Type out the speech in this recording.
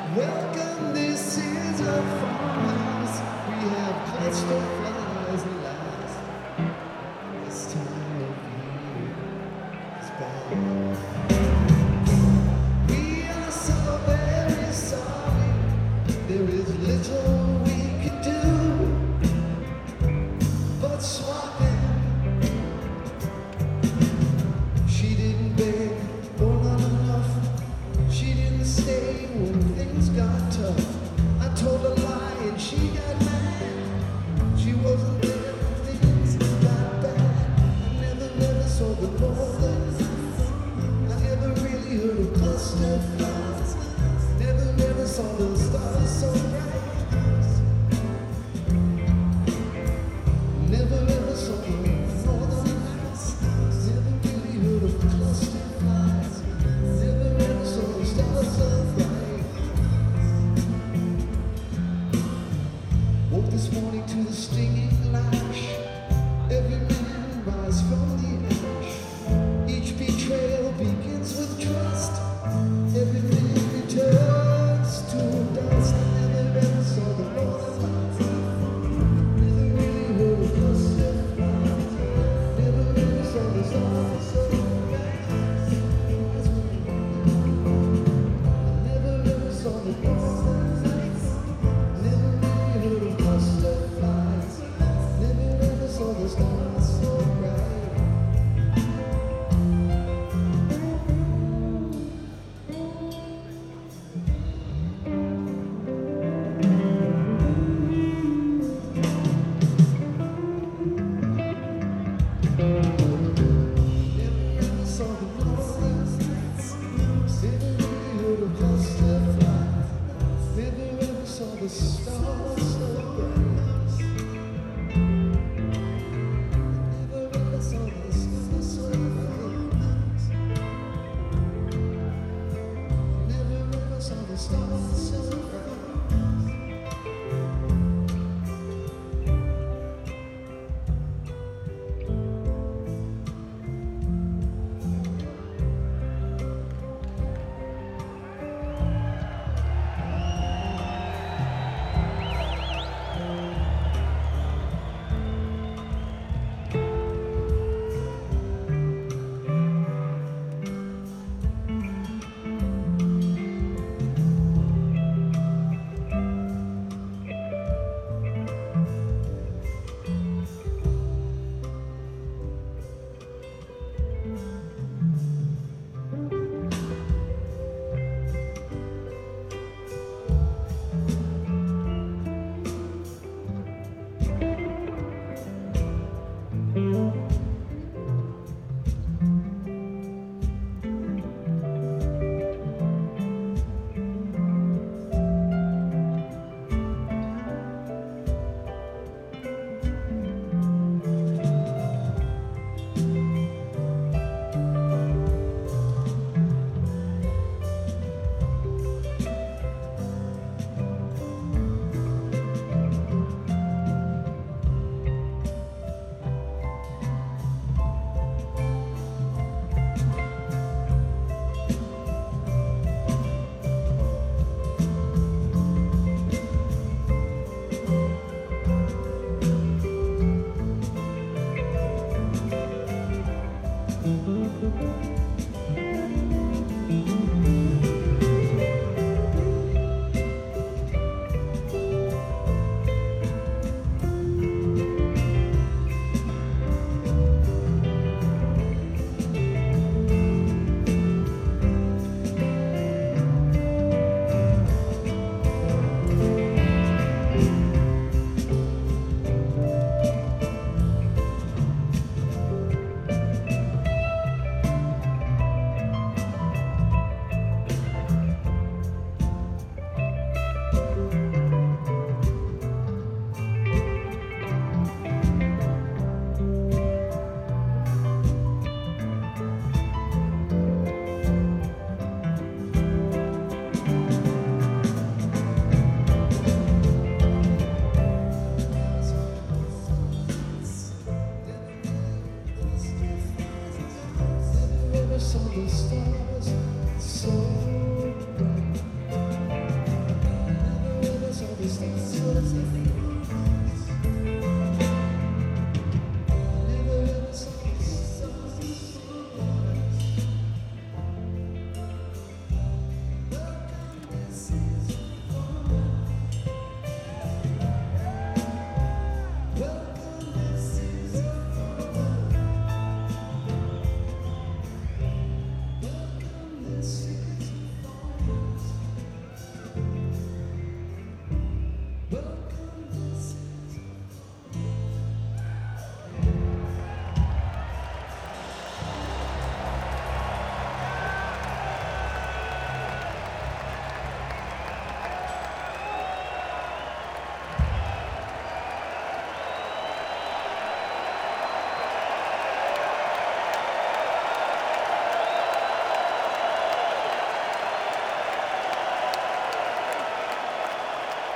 Welcome, this is our farmhouse. We have cluster flies and lies. This time of year is bad. We are so very sorry. There is little we could do but swapping. She didn't beg or not enough. She didn't stay when things got tough. I told a lie and she got mad. She wasn't there when things got bad. I never saw the northern lights. I never really heard of cluster flies. Never saw the stars so bright. Never saw the northern lights. Never really heard of cluster flies. Never saw the stars so bright. Woke this morning to the stinging lash. Every man rise from the ash. Each betrayal begins with trust. Everything returns to dust. I never saw the northern lights. Never really heard of cluster flies. Never saw the stars so bright. Never saw the northern lights. Never really heard of cluster flies. Never saw the stars so bright. Never saw the northern lights. Never really heard of cluster flies. Never saw the stars so bright. Never saw the stars so bright. Never saw the stars so bright.